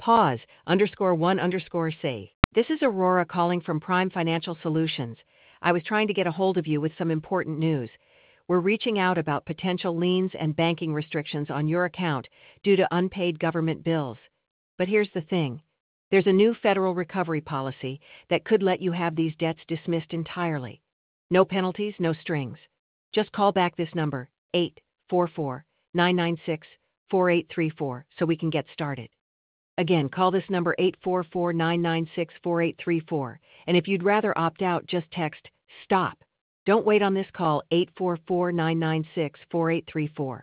Pause, _1_say. This is Aurora calling from Prime Financial Solutions. I was trying to get a hold of you with some important news. We're reaching out about potential liens and banking restrictions on your account due to unpaid government bills. But here's the thing. There's a new federal recovery policy that could let you have these debts dismissed entirely. No penalties, no strings. Just call back this number, 844-996-4834, so we can get started. Again, call this number 844-996-4834. And if you'd rather opt out, just text STOP. Don't wait on this call, 844-996-4834.